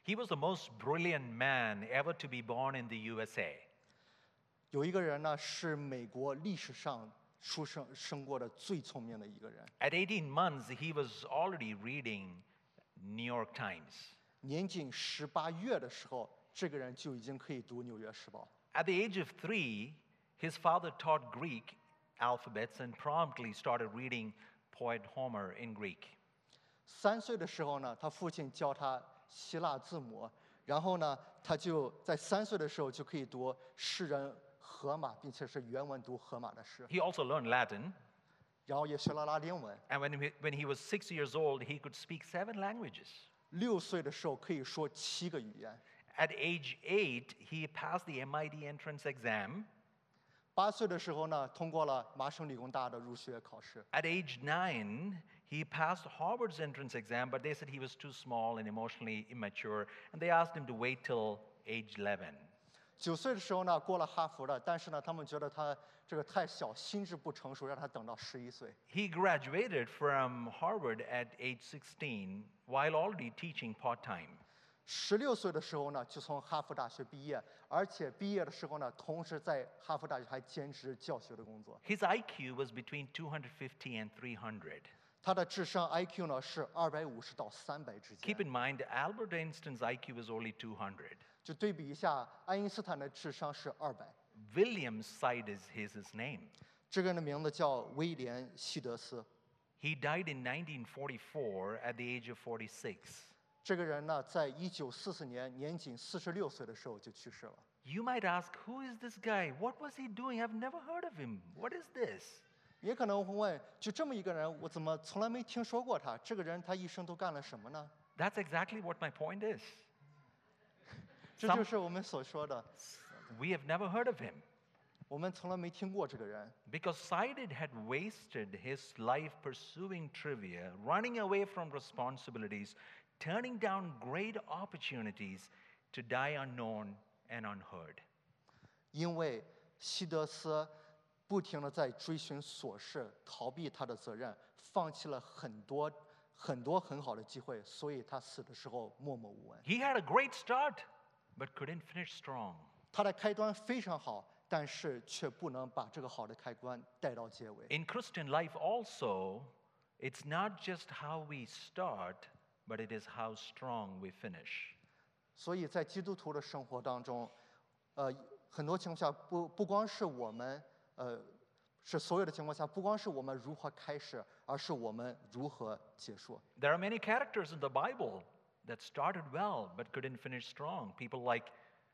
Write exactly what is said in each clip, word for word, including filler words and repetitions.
He was the most brilliant man ever to be born in the U S A. 有一个人呢，是美国历史上出生生过的最聪明的一个人。 At eighteen months, he was already reading New York Times. 年仅十八月的时候，这个人就已经可以读《纽约时报》。 At the age of three, his father taught Greek alphabets and promptly started reading poet Homer in Greek. 三岁的时候呢，他父亲教他希腊字母，然后呢，他就在三岁的时候就可以读诗人荷马，并且是原文读荷马的诗， He also learned Latin, 然后也学了拉丁文。 and when he, when he was six years old, he could speak seven languages. 六岁的时候可以说七个语言。 At age eight, he passed the M I T entrance exam. 八岁的时候呢，通过了麻省理工大的入学考试。 At age nine, he passed Harvard's entrance exam, but they said he was too small and emotionally immature, and they asked him to wait till age eleven. 九岁的时候呢，过了哈佛的，但是呢，他们觉得他这个太小，心智不成熟，让他等到十一岁。 He graduated from Harvard at age sixteen while already teaching part-time. 十六岁的时候呢，就从哈佛大学毕业，而且毕业的时候呢，同时在哈佛大学还兼职教学的工作。 His I Q was between two hundred fifty and three hundred. 他的智商 I Q 呢是二百五十到三百之 Keep 间。 in mind, Albert Einstein's I Q was only two hundred. 就对比一下，爱因斯坦的智商是二百。 William Side is his, his name. 这个人的名字叫威廉·希德斯。 He died in nineteen forty-four at the age of forty-six. 这个人呢，在一九四四年年仅四十六岁的时候就去世了。 You might ask, who is this guy? What was he doing? I've never heard of him. What is this? 也可能会问，就这么一个人，我怎么从来没听说过他？这个人他一生都干了什么呢？ That's exactly what my point is. 这 Some- 就是我们所说的， We have never heard of him 我们从来没听过这个人。 because Sided had wasted his life pursuing trivia, running away from responsibilities, turning down great opportunities to die unknown and unheard. 因为希德斯不停地在追寻琐事，逃避他的责任，放弃了很多很多很好的机会，所以他死的时候默默无闻。 He had a great start, but couldn't finish strong. 他的开端非常好，但是却不能把这个好的开关带到结尾。 In Christian life, also, it's not just how we start, but it is how strong we finish. 所以在基督徒的生活当中，呃，很多情况下不不光是我们，呃，是所有的情况下，不光是我们如何开始，而是我们如何结束。 There are many characters in the Bible that started well but couldn't finish strong. People like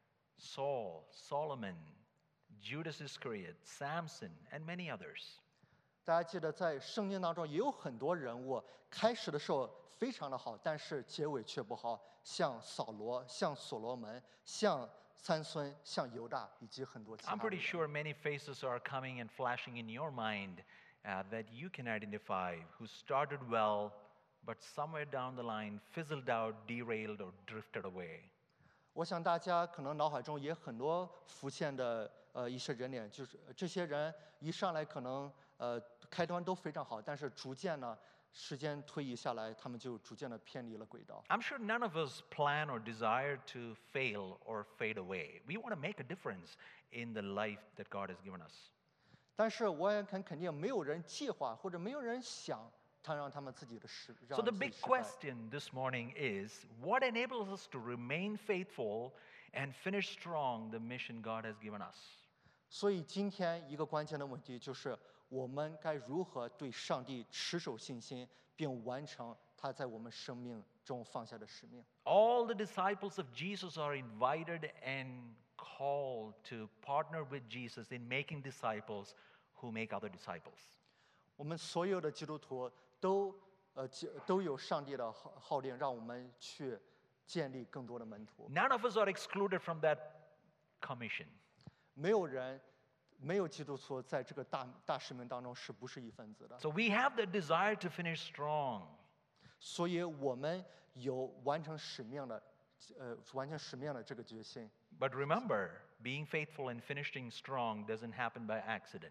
Saul, Solomon, Judas Iscariot, Samson, and many others. 大家记得，在圣经当中也有很多人物，开始的时候非常的好，但是结尾却不好，像扫罗、像所罗门、像参孙、像犹大，以及很多其他 I'm 的 pretty 人。 sure many faces are coming and flashing in your mind uh, that you can identify who started well, but somewhere down the line fizzled out, derailed, or drifted away. 我想大家可能脑海中也很多浮现的呃一些人脸，就是这些人一上来可能呃开端都非常好，但是逐渐呢，时间推移下来，他们就逐渐的偏离了轨道。 I'm sure none of us plan or desire to fail or fade away. We want to make a difference in the life that God has given us. 但是我也很肯定，没有人计划或者没有人想他让他们自己的失，让 So the 自己 big 失败。 question this morning is what enables us to remain faithful and finish strong the mission God has given us? 所以今天一个关键的问题就是，我们该如何对上帝持守信心，并完成他在我们生命中放下的使命。 All the disciples of Jesus are invited and called to partner with Jesus in making disciples who make other disciples. 我们所有的基督徒都呃接都有上帝的号号令，让我们去建立更多的门徒。 None of us are excluded from that commission. 没有人，没有基督徒在这个大大使命当中是不是一份子的？ So we have the desire to finish strong. 所以我们有完成使命的，呃，完成使命的这个决心。 But remember, being faithful and finishing strong doesn't happen by accident.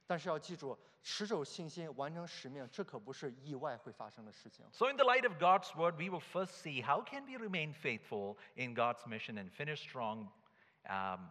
但是要记住，持守信心、完成使命，这可不是意外会发生的事情。 So, in the light of God's word, we will first see how can we remain faithful in God's mission and finish strong um,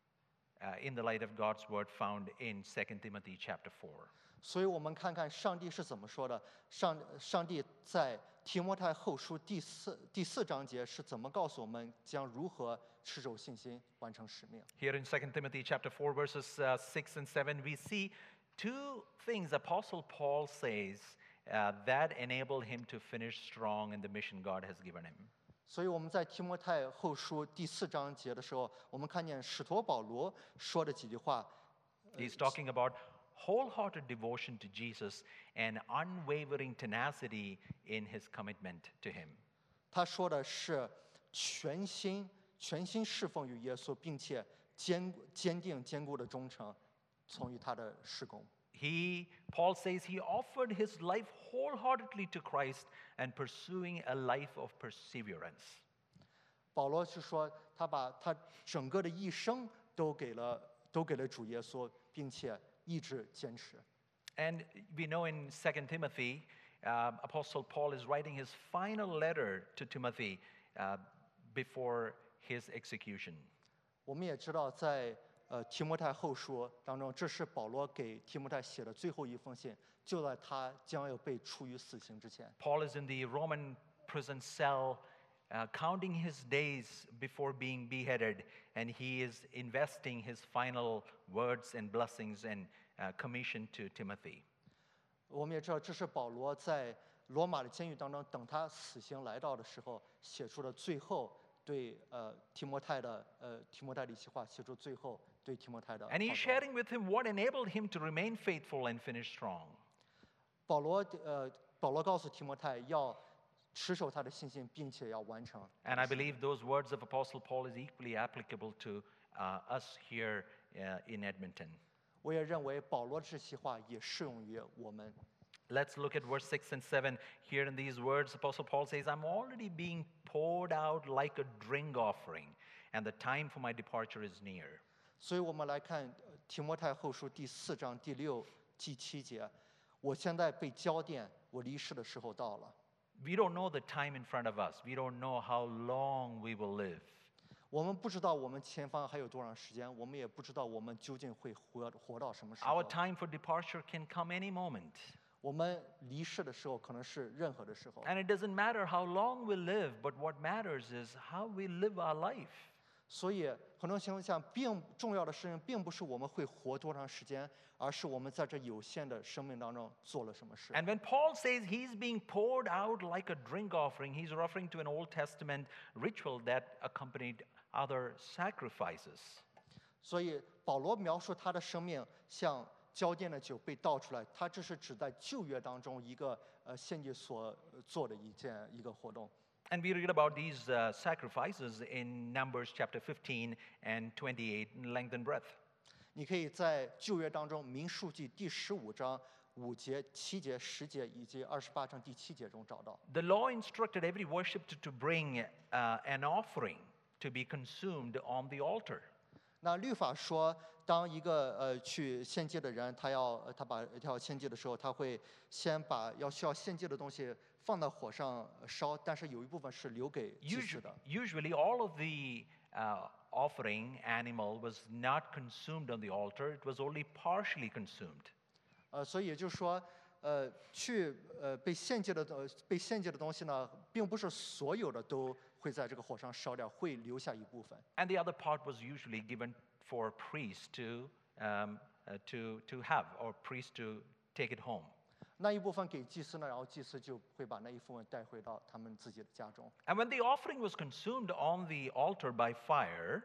uh, in the light of God's word found in Second Timothy chapter four. 所以我们看看上帝是怎么说的。上上帝在提摩太后书第四第四章节是怎么告诉我们将如何持守信心、完成使命？ Here in Second Timothy chapter four, verses uh, six and seven, we see two things Apostle Paul says uh, that enable him to finish strong in the mission God has given him. 所以我们在提摩太后书第四章节的时候，我们看见使徒保罗说的几句话。 He's talking about wholehearted devotion to Jesus and unwavering tenacity in his commitment to him. 他说的是全心全心侍奉于耶稣，并且坚坚定坚固的忠诚，从于他的事工。 He, Paul says, he offered his life wholeheartedly to Christ and pursuing a life of perseverance. 保罗是说，他把他整个的一生都给了都给了主耶稣，并且一直坚持。 And we know in Second Timothy, uh, Apostle Paul is writing his final letter to Timothy uh, before his execution. 我们也知道在，呃提摩太后书当中，这是保罗给提摩太写的最后一封信，就在他将要被处于死刑之前。 Paul is in the Roman prison cell, uh, counting his days before being beheaded, and he is investing his final words and blessings and uh, commission to Timothy. 我们也知道，这是保罗在罗马的监狱当中，等他死刑来到的时候，写出的最后对呃提摩太的呃提摩太的一席话，写出最后对提摩太的 And he's 号召。 sharing with him what enabled him to remain faithful and finish strong. 保罗呃保罗告诉提摩太要持守他的信心，并且要完成。 And I believe those words of Apostle Paul is equally applicable to uh, us here uh, in Edmonton. 我也认为保罗这席话也适用于我们。 Let's look at verse six and seven. Here in these words, Apostle Paul says, I'm already being poured out like a drink offering, and the time for my departure is near. 所以我们来看呃提摩太后书第四章第六、第七节。我现在被浇奠，我离世的时候到了。 We don't know the time in front of us. We don't know how long we will live. 我们不知道我们前方还有多长时间，我们也不知道我们究竟会活活到什么时 Our 候。 time for departure can come any moment. 我们离世的时候可能是任何的时候。 And it doesn't matter how long we live, but what matters is how we live our life. 所以很多情况下，并重要的事情并不是我们会活多长时间，而是我们在这有限的生命当中做了什么事。 And when Paul says he's being poured out like a drink offering, he's referring to an Old Testament ritual that accompanied other sacrifices. 所以保罗描述他的生命像浇奠的酒被倒出来，他这是指在旧约当中一个呃献祭所呃做的一件一个活动。 And we read about these uh, sacrifices in Numbers chapter fifteen and twenty-eight in length and breadth. 你可以在旧约当中民数记第十五章五节、七节、十节以及二十八章第七节中找到。 The law instructed every worshiper to bring uh, an offering to be consumed on the altar. 那律法说，当一个呃去献祭的人，他要呃他把他要献祭的时候，他会先把要需要献祭的东西放到火上烧，但是有一部分是留给祭司 Usually, 的。 usually all of the uh, offering animal was not consumed on the altar, it was only partially consumed. 呃，所以也就是说，呃，去呃被献祭的呃被献祭的东西呢，并不是所有的都会在这个火上烧掉，会留下一部分。 And the other part was usually given for priests to, um, uh, to, to have, or priests to take it home. 那一部分给祭司呢，然后祭司就会把那一部分带回到他们自己的家中。 And when the offering was consumed on the altar by fire,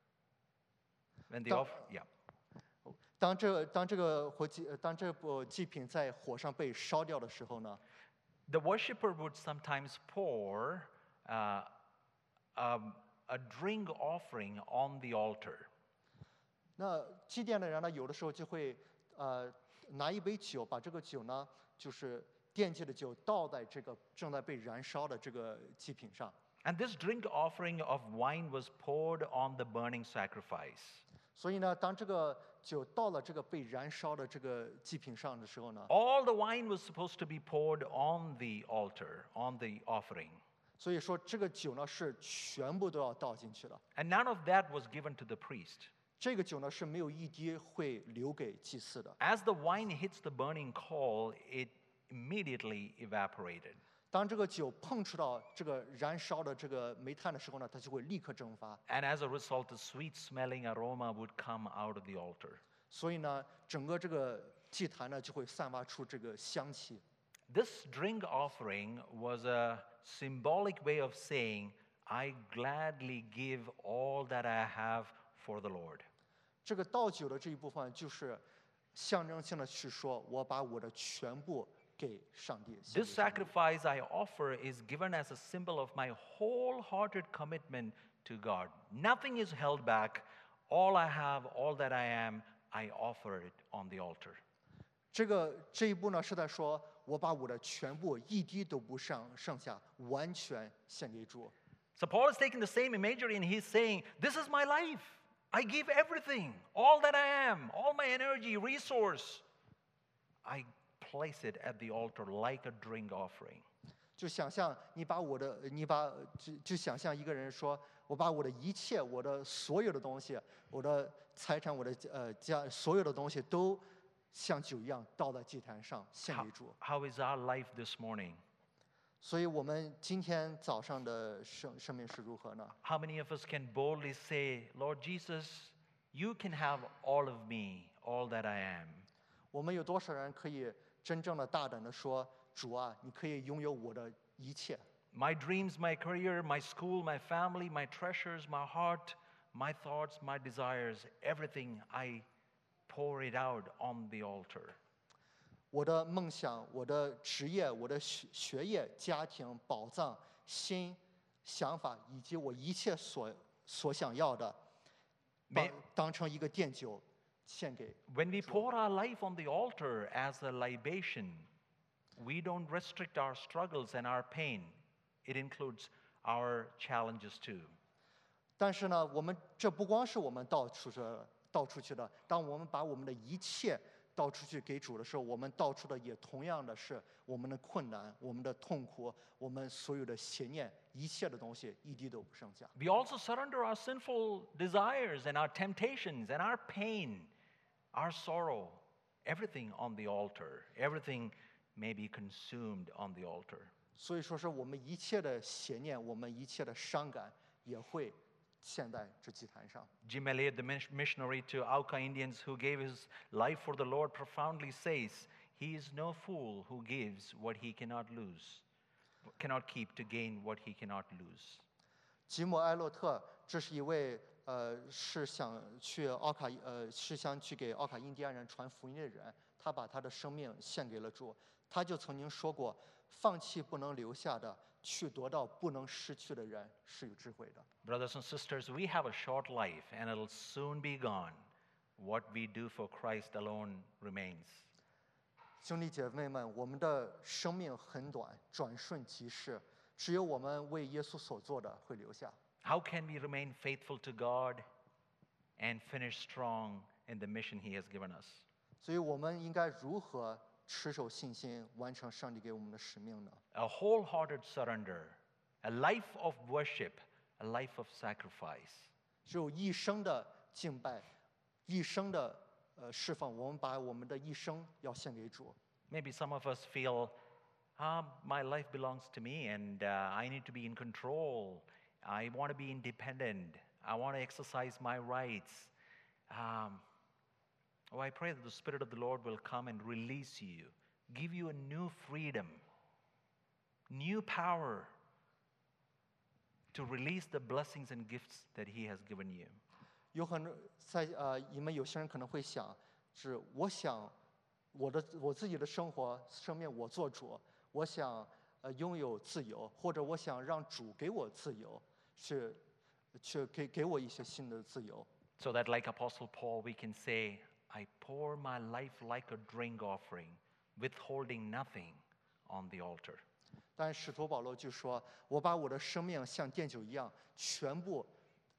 when the Now- off- yeah, 当这当这个火祭呃当这部祭品在火上被烧掉的时候呢， the worshiper would sometimes pour uh, um, a drink offering on the altar. 那祭奠的人呢，有的时候就会呃拿一杯酒，把这个酒呢，就是奠祭的酒倒在这个正在被燃烧的这个祭品上。 And this drink offering of wine was poured on the burning sacrifice. 所以呢，当这个酒到了这个被燃烧的这个祭品上的时候呢， all the wine was supposed to be poured on the altar, on the offering. 所以说这个酒呢是全部都要倒进去的。 And none of that was given to the priest. 这个酒呢是没有一滴会留给祭司的。 As the wine hits the burning coal, it immediately evaporated. 当这个酒碰触到这个燃烧的这个煤炭的时候呢，它就会立刻蒸发。 And as a result, the sweet smelling aroma would come out of the altar. 所以呢，整个这个祭坛呢就会散发出这个香气。 This drink offering was a symbolic way of saying, I gladly give all that I have for the Lord. 这个倒酒的这一部分就是象征性的去说，我把我的全部给上帝。献给 This 上帝 sacrifice I offer is given as a symbol of my wholehearted commitment to God. Nothing is held back. All I have, all that I am, I offer it on the altar. 这个这一步呢是在说，我把我的全部一滴都不剩剩下，完全献给主。 So Paul is taking the same imagery and he's saying, this is my life. I give everything, all that I am, all my energy, resource. I place it at the altar like a drink offering. 就想象你把我的，你把就就想象一个人说，我把我的一切，我的所有的东西，我的财产，我的呃家所有的东西都像酒一样倒在祭坛上献 How, 给主。 how is our life this morning? 所以我们今天早上的生生命是如何呢？ How many of us can boldly say, Lord Jesus, you can have all of me, all that I am? 我们有多少人可以真正的大胆的说，主啊，你可以拥有我的一切， My dreams, my career, my school, my family, my treasures, my heart, my thoughts, my desires, everything, I pour it out on the altar. 我的梦想、我的职业、我的学学业、家庭、宝藏、心、想法，以及我一切所所想要的，当 May- 当成一个奠酒献给。 When we pour our life on the altar as a libation, we don't restrict our struggles and our pain. It includes our challenges too. 但是呢，我们这不光是我们倒出去倒出去的，当我们把我们的一切倒出去给主的时候，我们倒出的也同样的是我们的困难、我们的痛苦、我们所有的邪念，一切的东西一滴都不剩下。 We also surrender our sinful desires and our temptations and our pain, our sorrow, everything on the altar. Everything may be consumed on the altar. 所以说是我们一切的邪念，我们一切的伤感也会献在这祭坛上。 Jim Elliot, the mis- missionary to Auca Indians who gave his life for the Lord, profoundly says, he is no fool who gives what he cannot lose, cannot keep to gain what he cannot lose. 吉姆·埃洛特，这是一位呃是想去奥卡呃是想去给奥卡印第安人传福音的人，他把他的生命献给了主。他就曾经说过，放弃不能留下的，去夺到不能失去的人是有智慧的。 Brothers and sisters, we have a short life and it'll soon be gone. What we do for Christ alone remains. 兄弟姐妹们，我们的生命很短，转瞬即逝，只有我们为耶稣所做的会留下。 How can we remain faithful to God and finish strong in the mission He has given us? 所以我们应该如何持守信心，完成上帝给我们的使命呢？ A wholehearted surrender, a life of worship, a life of sacrifice. 只有一生的敬拜，一生的呃释放，我们把我们的一生要献给主。 Maybe some of us feel, ah, my life belongs to me and uh, I need to be in control. I want to be independent. I want to exercise my rights. Um, oh, I pray that the Spirit of the Lord will come and release you, give you a new freedom, new power to release the blessings and gifts that He has given you. 有很多在呃，你们有些人可能会想，是我想我的我自己的生活生命我做主，我想呃拥有自由，或者我想让主给我自由，去去给给我一些新的自由。 So that, like Apostle Paul, we can say, I pour my life like a drink offering, withholding nothing on the altar. 但使徒保罗就说：“我把我的生命像奠酒一样，全部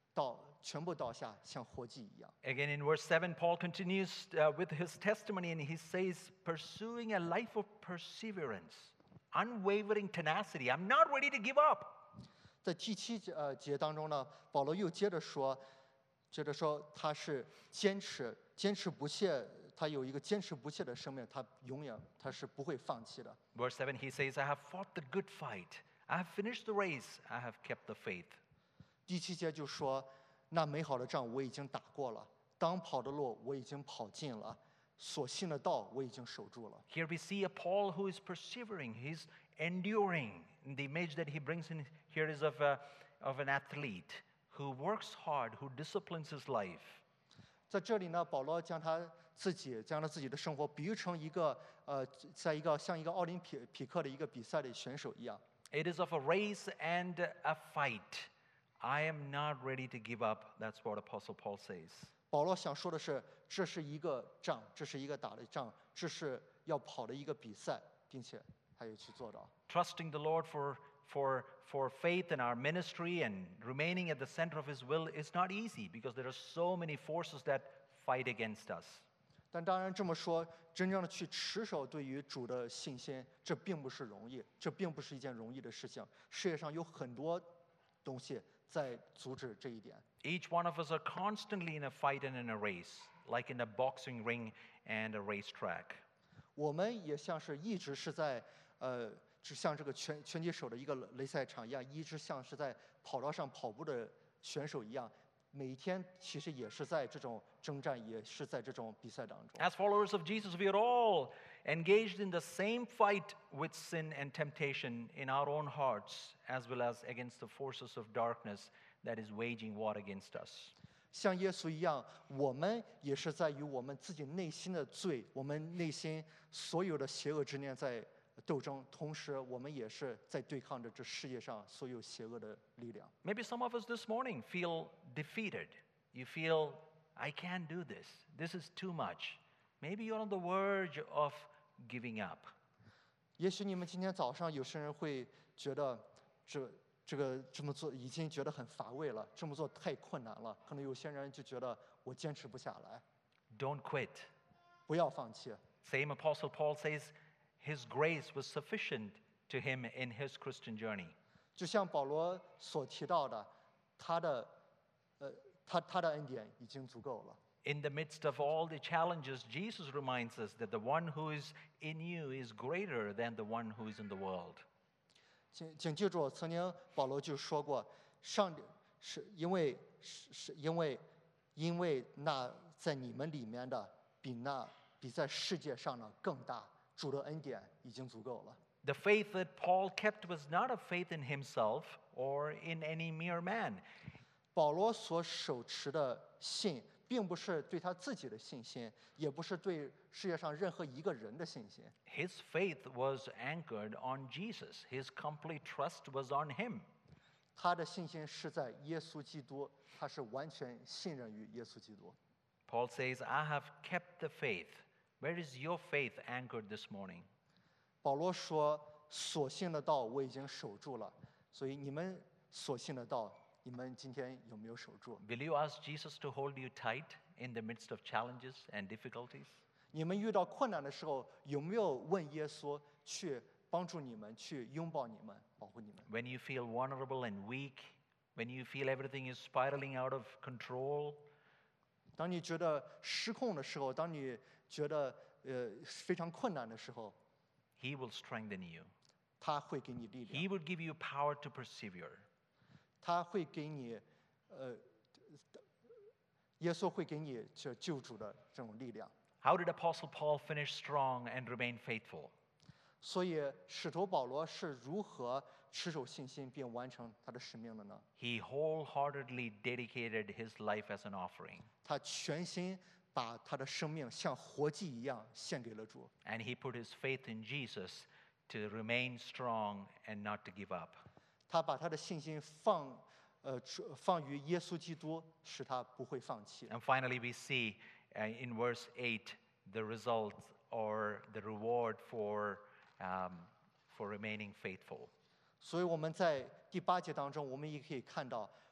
倒全部倒下，像活祭一样。 Again, in verse seven, Paul continues uh, with his testimony, and he says, pursuing a life of perseverance, unwavering tenacity. I'm not ready to give up. 在第七节呃节当中呢，保罗又接着说，接着说他是坚持坚持不懈，他有一个坚持不懈的生命，他永远他是不会放弃的。 Verse seven, he says, I have fought the good fight. I have finished the race. I have kept the faith. 第七节就说，那美好的仗我已经打过了，当跑的路我已经跑尽了，所信的道我已经守住了。 Here we see a Paul who is persevering, he's enduring. And the image that he brings in here is of, a, of an athlete who works hard, who disciplines his life. 在这里呢，保罗将他自己将他自己的生活比喻成一个呃，在一个像一个奥林匹匹克的一个比赛的选手一样。 It is of a race and a fight. I am not ready to give up. That's what Apostle Paul says. 保罗想说的是，这是一个仗，这是一个打的仗，这是要跑的一个比赛，并且他也去做到。 Trusting the Lord for, for, for faith in our ministry and remaining at the center of His will is not easy because there are so many forces that fight against us. 但当然这么说，真正的去持守对于主的信心，这并不是容易，这并不是一件容易的事情。世界上有很多东西在阻止这一点。 Each one of us are constantly in a fight and in a race, like in a boxing ring and a racetrack. 我们也像是一直是在呃，只像这个拳拳击手的一个擂赛场一样，一直像是在跑道上跑步的选手一样，每一天其实也是在这种征战，也是在这种比赛当中。 As followers of Jesus, we are all engaged in the same fight with sin and temptation in our own hearts, as well as against the forces of darkness that is waging war against us. 像耶稣一样，我们也是在与我们自己内心的罪，我们内心所有的邪恶之念在斗争，同时我们也是在对抗着这世界上所有邪恶的力量。 Maybe some of us this morning feel defeated. You feel, I can't do this. This is too much. Maybe you're on the verge of giving up. 也许你们今天早上有些人会觉得这这个这么做已经觉得很乏味了，这么做太困难了。可能有些人就觉得我坚持不下来， Don't quit. 不要放弃。 Same Apostle Paul says his grace was sufficient to him in his Christian journey. 就像保罗所提到的，他的呃他他的恩典已经足够了。 In the midst of all the challenges, Jesus reminds us that the one who is in you is greater than the one who is in the world. 请请记住，曾经保罗就说过，上帝是因为是是因为因为那在你们里面的比那比在世界上的更大，主的恩典已经足够了。 The faith that Paul kept was not a faith in himself or in any mere man. 保罗所手持的信，并不是对他自己的信心，也不是对世界上任何一个人的信心。 His faith was anchored on Jesus. His complete trust was on him. 他的信心是在耶稣基督，他是完全信任于耶稣基督。 Paul says, I have kept the faith. Where is your faith anchored this morning? 保罗说：“所信的道我已经守住了。”所以你们所信的道，你们今天有没有守住？ Will you ask Jesus to hold you tight in the midst of challenges and difficulties? 你们遇到困难的时候，有没有问耶稣去帮助你们，去拥抱你们，保护你们？ When you feel vulnerable and weak, when you feel everything is spiraling out of control, 当你觉得失控的时候，当你觉得呃非常困难的时候， He will strengthen you. 他会给你力量， He will give you power to persevere. 他会给你呃，耶稣会给你这救主的这种力量。 How did Apostle Paul finish strong and remain faithful? 所以，使徒保罗是如何持守信心并完成他的使命的呢？ He wholeheartedly dedicated his life as an offering. 他全心把他的生命像活祭一样献给了主， And he put his faith in Jesus to remain strong and not to give up. 他把他的信心放呃出放于耶稣基督，使他不会放弃。 And finally, we see uh, in verse eight the result or the reward for, um, for remaining faithful. 所以我们在第八节当中，我们也可以看到，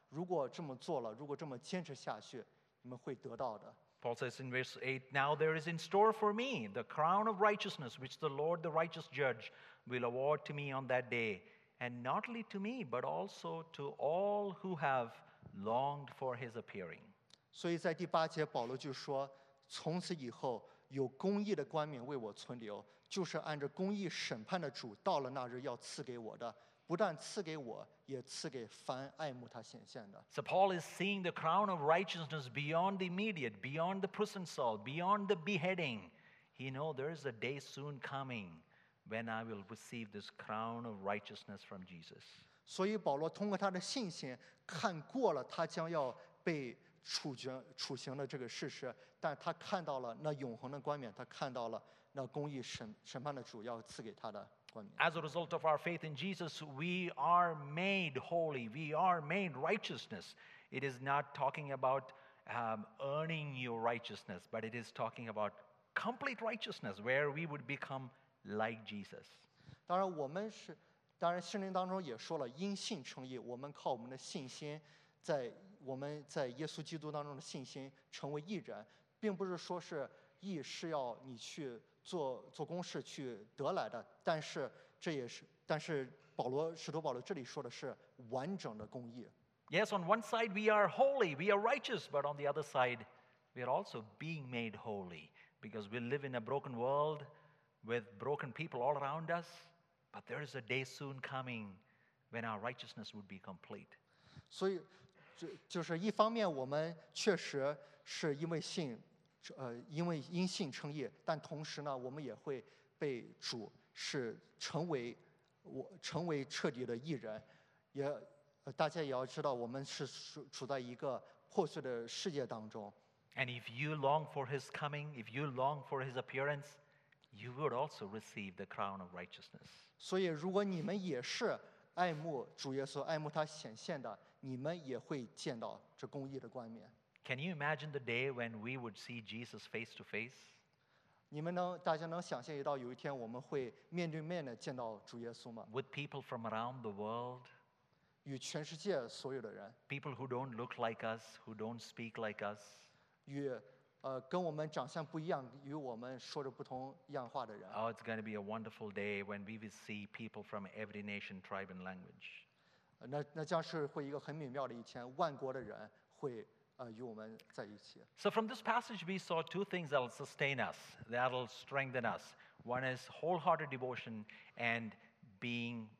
如果这么做了，如果这么坚持下去，你们会得到的。 Paul says in verse eight, Now there is in store for me the crown of righteousness, which the Lord, the righteous judge, will award to me on that day, and not only to me, but also to all who have longed for his appearing. 所以在第八节，保罗就说：“从此以后，有公义的冠冕为我存留，就是按着公义审判的主，到了那日要赐给我的，不但赐给我，也赐给凡爱慕他显现的。” So Paul is seeing the crown of righteousness beyond the immediate, beyond the prison cell, beyond the beheading. He knows there is a day soon coming when I will receive this crown of righteousness from Jesus. 所以保罗通过他的信心看过了他将要被处决处刑的这个事实，但他看到了那永恒的冠冕，他看到了那公义审审判的主要赐给他的冠冕。 As a result of our faith in Jesus, we are made holy. We are made righteousness. It is not talking about um, earning your righteousness, but it is talking about complete righteousness, where we would become like Jesus. 当然，我们是，当然圣经当中也说了，因信称义，我们靠我们的信心，在我们在耶稣基督当中的信心成为义人，并不是说是义是要你去做做公事去得来的，但是这也是，但是保罗使徒保罗这里说的是完整的公义。 Yes, on one side we are holy, we are righteous, but on the other side we are also being made holy because we live in a broken world with broken people all around us. But there is a day soon coming when our righteousness would be complete. 所以，这就是一方面，我们确实是因为信，呃，因为因信称义，但同时呢，我们也会被主是成为我成为彻底的义人，也、呃、大家也要知道，我们是处处在一个破碎的世界当中。 And if you long for his coming, if you long for his appearance, you would also receive the crown of righteousness. 所以，如果你们也是爱慕主耶稣、爱慕他显现的，你们也会见到这公义的冠冕。 Can you imagine the day when we would see Jesus face to face? 你们能，大家能想象到有一天我们会面对面的见到主耶稣吗？ With people from around the world, 与全世界所有的人， people who don't look like us, who don't speak like us, 与呃跟我们长相不一样、与我们说着不同样话的人。 oh, it's going to be a wonderful day when we will see people from every nation, tribe, and language. 呃那那将是会一个很美妙的一天，万国的人会呃与我们在一起。 So from this passage, we saw two things that will sustain us, that will strengthen us. One is wholehearted devotion and being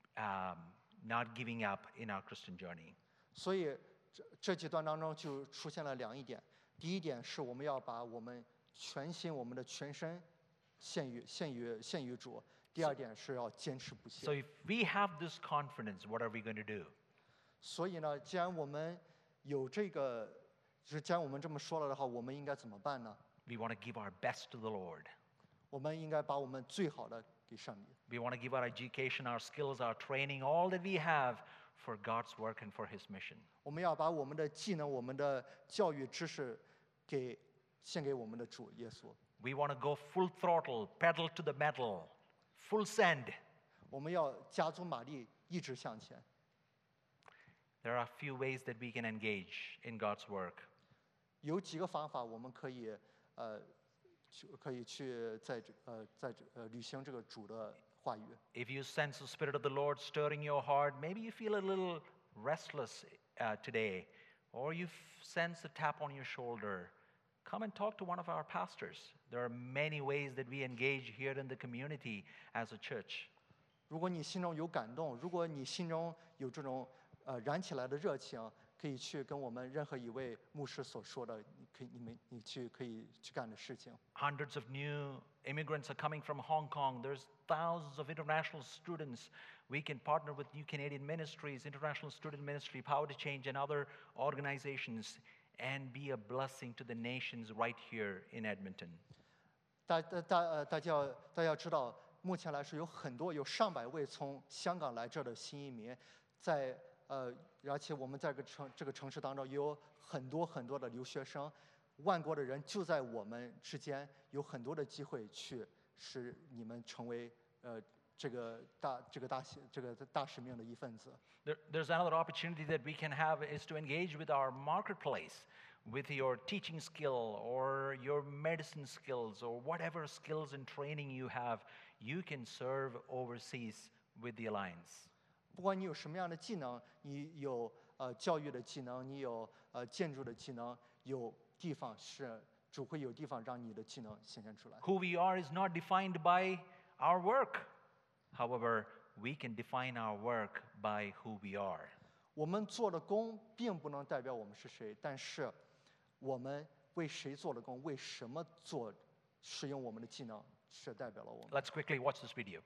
um, not giving up in our Christian journey. 所以这这几段当中就出现了两一点。第一点是我们要把我们全心、我们的全身献于献于献于主。第二点是要坚持不 So 懈。 if we have this confidence, what are we going to do? 所以呢，既然我们有这个，就是既然我们这么说了的话，我们应该怎么办呢？ We want to give our best to the Lord. 我们应该把我们最好的给上帝。 We want to give our education, our skills, our training, all that we have for God's work and for his mission. 我们要把我们的技能、我们的教育知识给献给我们的主耶稣。 We want to go full throttle, pedal to the metal, full send. 我们要加足马力，一直向前。 There are a few ways that we can engage in God's work. 有几个方法，我们可以呃，去可以去在这呃在这呃履行这个主的话语。 If you sense the Spirit of the Lord stirring your heart, maybe you feel a little restless uh, today, or you f- sense a tap on your shoulder, come and talk to one of our pastors. There are many ways that we engage here in the community as a church. 如果你心中有感动，如果你心中有这种呃燃起来的热情，可以去跟我们任何一位牧师所说的，你可以你们你去可以去干的事情。 Hundreds of new immigrants are coming from Hong Kong. There's thousands of international students. We can partner with New Canadian Ministries, International Student Ministry, Power to Change, and other organizations and be a blessing to the nations right here in Edmonton. 大大大呃大家要大家要知道，目前来说有很多有上百位从香港来这儿的新移民，在呃而且我们在这个城这个城市当中也有很多很多的留学生，万国的人就在我们之间，有很多的机会去使你们成为呃这个大这个大使这个大使命的一份子。 There, there's another opportunity that we can have is to engage with our marketplace, with your teaching skill or your medicine skills or whatever skills and training you have, you can serve overseas with the Alliance. 不管你有什么样的技能，你有呃教育的技能，你有呃建筑的技能，有地方是主会有地方让你的技能显现出来。 Who we are is not defined by our work. However, we can define our work by who we are. 我们做的工并不能代表我们是谁，但是我们为谁做的工，为什么做，使用我们的技能，是代表了我们。 Let's quickly watch this video.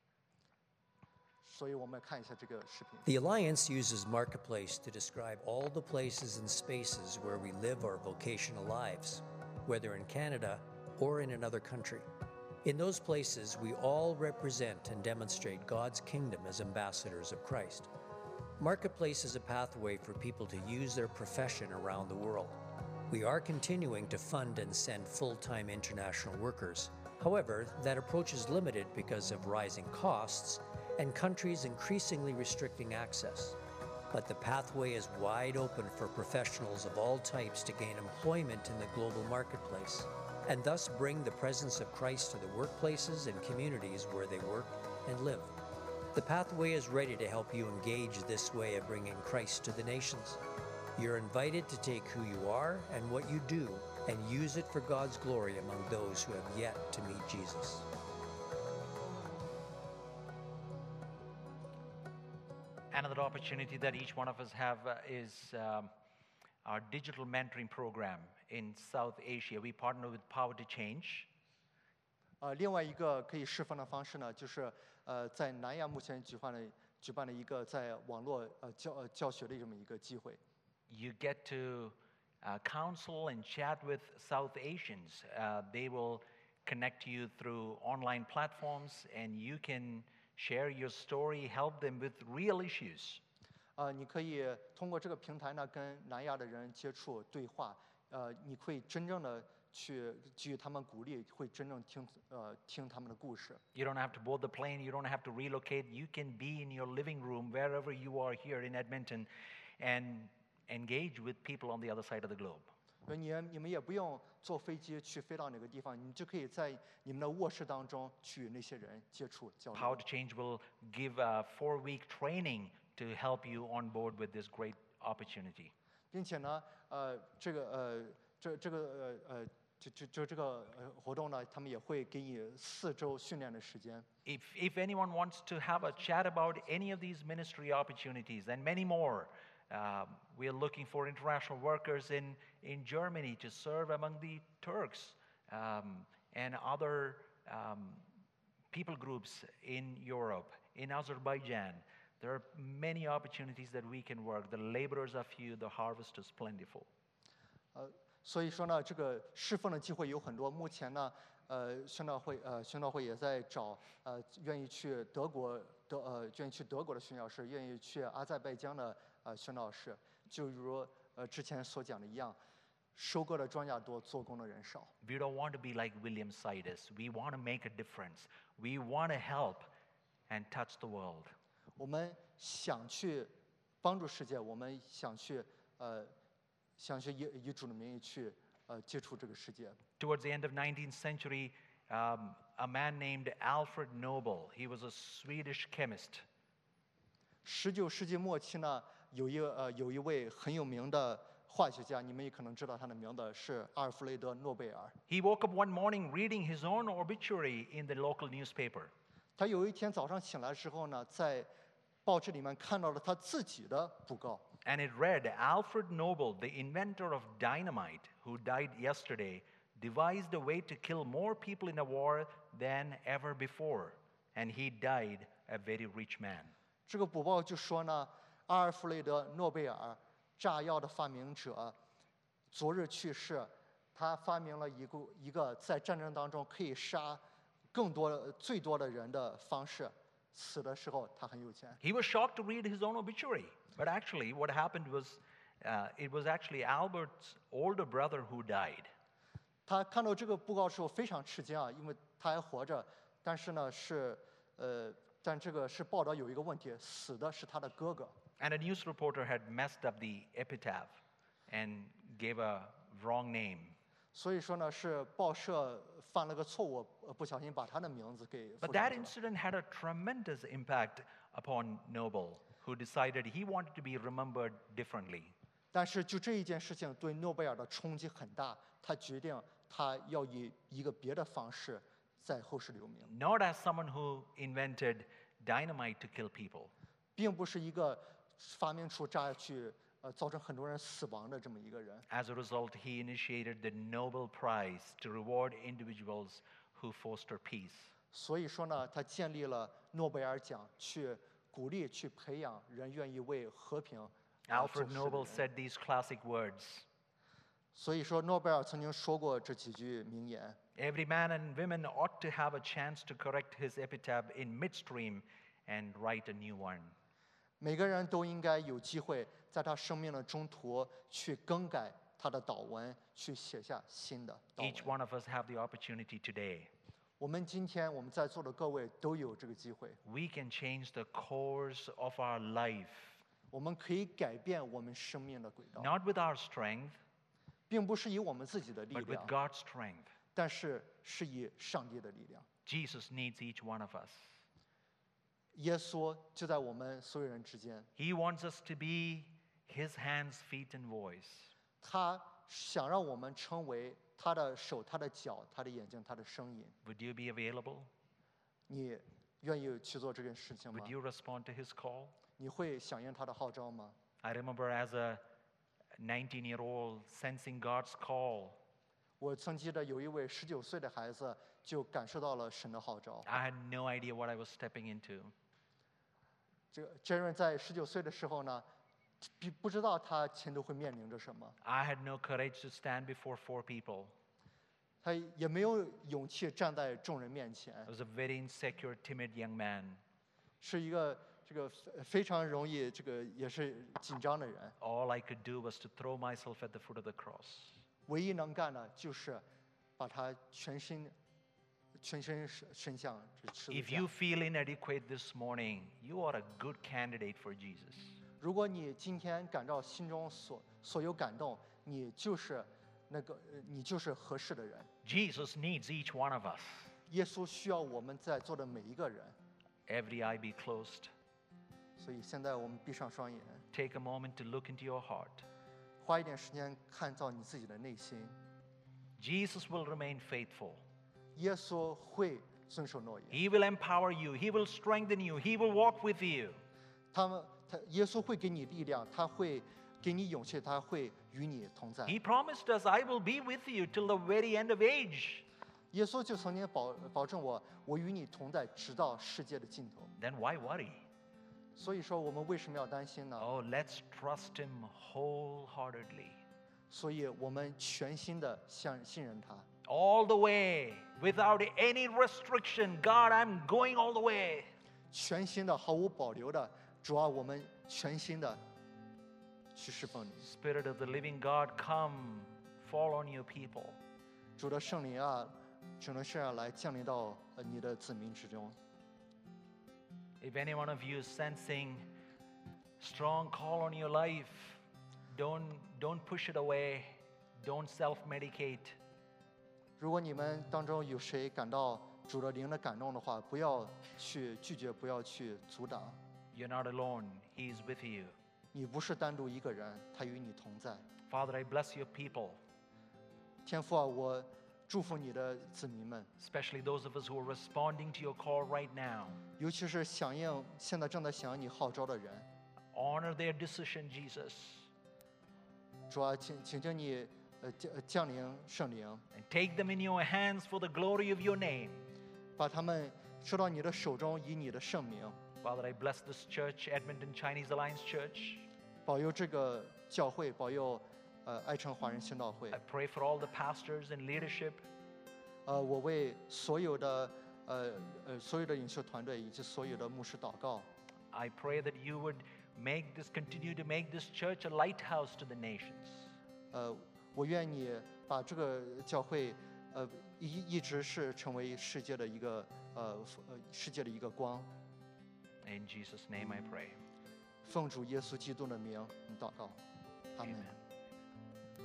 所以我们看一下这个视频。 The Alliance uses Marketplace to describe all the places and spaces where we live our vocational lives, whether in Canada or in another country. In those places, we all represent and demonstrate God's kingdom as ambassadors of Christ. Marketplace is a pathway for people to use their profession around the world. We are continuing to fund and send full-time international workers. However, that approach is limited because of rising costs and countries increasingly restricting access. But the pathway is wide open for professionals of all types to gain employment in the global marketplace, and thus bring the presence of Christ to the workplaces and communities where they work and live. The pathway is ready to help you engage this way of bringing Christ to the nations. You're invited to take who you are and what you do and use it for God's glory among those who have yet to meet Jesus. Another opportunity that each one of us have uh, is um, our digital mentoring program in South Asia. We partner with Power to Change. 呃，另外一个可以释放的方式呢，就是呃，在南亚目前举办了举办了一个在网络呃教呃教学的这么一个机会。 You get to uh, counsel and chat with South Asians. Uh, they will connect you through online platforms, and you can share your story, help them with real issues. 呃，你可以通过这个平台呢，跟南亚的人接触对话，呃，你会真正的去给予他们鼓励，会真正听呃听他们的故事。 You don't have to board the plane, you don't have to relocate. You can be in your living room, wherever you are here in Edmonton, and engage with people on the other side of the globe. 所以你你们也不用坐飞机去飞到哪个地方，你就可以在你们的卧室当中去与那些人接触交 Power 流。 to Change will give a four-week training to help you on board with this great opportunity. 并且呢，呃，这个呃，这这个呃呃，就就就这个呃活动呢，他们也会给你四周训练的时间。 If, if anyone wants to have a chat about any of these ministry opportunities and many more, um, we are looking for international workers in, in Germany to serve among the Turks um, and other um, people groups in Europe, in Azerbaijan. There are many opportunities that we can work. The laborers are few, the harvest is plentiful. 呃，所以说呢，这个侍奉的机会有很多。目前呢，呃，宣道会呃宣道会也在找呃愿意去德国德呃愿意去德国的宣教士，愿意去阿塞拜疆的呃宣道士。就如呃之前所讲的一样，收割的庄稼多，做工的人少。 We don't want to be like William Sidis. We want to make a difference. We want to help and touch the world. 我们想去帮助世界，我们想去呃想去以以主的名义去呃接触这个世界。 Towards the end of nineteenth century, um, a man named Alfred Nobel, he was a Swedish chemist. 十九世纪末期呢，有一呃有一位很有名的化学家，你们也可能知道他的名字是阿尔弗雷德·诺贝尔。 He woke up one morning reading his own obituary in the local newspaper. 他有一天早上醒来之后呢，在报纸里面看到了他自己的布告， And it read, Alfred Nobel, the inventor of dynamite, who died yesterday, devised a way to kill more people in a war than ever before. And he died a very rich man. 这个补报就说呢，阿尔弗雷德·诺贝尔，炸药的发明者，昨日去世。他发明了一个一个在战争当中可以杀更多最多的人的方式。死的时候他很有钱。 He was shocked to read his own obituary. But actually, what happened was, uh, it was actually Albert's older brother who died. 他看到这个布告的时候非常吃惊啊，因为他还活着，但是呢是呃，但这个是报道有一个问题，死的是他的哥哥。 And a news reporter had messed up the epitaph and gave a wrong name. 所以说呢，是报社犯了个错误，呃不小心把他的名字给 But 复 that 制了。 incident had a tremendous impact upon Noble, who decided he wanted to be remembered differently. 但是就这一件事情对诺贝尔的冲击很大，他决定他要以一个别的方式在后世留名， Not as someone who invented dynamite to kill people, 并不是一个发明出炸药去呃造成很多人死亡的这么一个人。 as a result, he initiated the Nobel Prize to reward individuals who foster peace. 所以说呢，他建立了诺贝尔奖，去鼓励、去培养人愿意为和平呃做 Alfred 事的 Nobel 人。 said these classic words: 所以说，诺贝尔曾经说过这几句名言。 Every man and woman ought to have a chance to correct his epitaph in midstream and write a new one. 每个人都应该有机会在他生命的中途去更改他的祷文，去写下新的祷 Each 文。 one of us have the opportunity today. 我们今天我们在座的各位都有这个机会， We can change the course of our life, 我们可以改变我们生命的轨道， not with our strength, 并不是以我们自己的力 but with 量， God's strength. 但是是以上帝的力量。 Jesus needs each one of us. 耶稣就在我们所有人之间， He wants us to be His hands, feet, and voice. 他想让我们成为他的手、他的脚、他的眼睛、他的声音。 Would you be available? 你愿意去做这件事情吗 Would？you respond to His call? 你会响应他的号召吗？ I remember as a nineteen year old sensing God's call. 我曾记得有一位十九岁的孩子就感受到了神的号召。 I had no idea what I was stepping into. 这个 Jaren 在十九岁的时候呢，不不知道他前途会面临着什么， I had no courage to stand before four people. 他也没有勇气站在众人面前 I，was a very insecure, timid young man. 是一个这个非非常容易这个也是紧张的人。 All I could do was to throw myself at the foot of the cross. 唯一能干的就是把他全心、全身伸伸向这十字 If 架 you。feel inadequate this morning, you are a good candidate for Jesus. 如果你今天感到心中所所有感动，你就是那个，呃你就是合适的人。 Jesus needs each one of us. 耶稣需要我们在座的每一个人， Every eye be closed. 所以现在我们闭上双眼， Take a moment to look into your heart. 花一点时间看到你自己的内心。 Jesus will remain faithful. 耶稣会遵守诺言， He will empower you. He will strengthen you. He will walk with you. 他们他耶稣会给你力量，他会给你勇气，他会与你同在。 He promised us, I will be with you till the very end of age. 耶稣就曾经保保证我，我与你同在，直到世界的尽头。 Then why worry? 所以说，我们为什么要担心呢？ Oh, let's trust Him wholeheartedly. 所以我们全心的相信任他， All the way, without any restriction. God, I'm going all the way. 全心的毫无保留的，主啊，我们全心的去侍奉你。 Spirit of the living God, come, fall on your people. 主的圣灵啊，只能是来降临到呃你的子民之中。 If any one of you is sensing strong call on your life, don't, don't push it away. Don't self-medicate. 如果你们当中有谁感到主的灵的感动的话，不要去拒绝，不要去阻挡。 You're not alone. He is with you. 你不是单独一个人，他与你同在。 Father, I bless your people, 天父啊，我祝福你的子民们， especially those of us who are responding to your call right now. 尤其是响应现在正在响应你号召的人。 Honor their decision, Jesus, 主啊，请请求你呃降呃降临圣灵， and take them in your hands for the glory of your name. 把他们收到你的手中，以你的圣名 Father, I bless this church, Edmonton Chinese Alliance Church. 保佑这个教会，保佑呃爱城华人宣道会 I。pray for all the pastors and leadership. 呃，我为所有的呃呃所有的领袖团队以及所有的牧师祷告。 I pray that you would make this, continue to make this church a lighthouse to the nations. 呃，我愿你把这个教会呃一一直是成为世界的一个呃呃世界的一个光。 In Jesus' name I pray. 奉主耶稣基督的名，祷告，阿门。 Amen.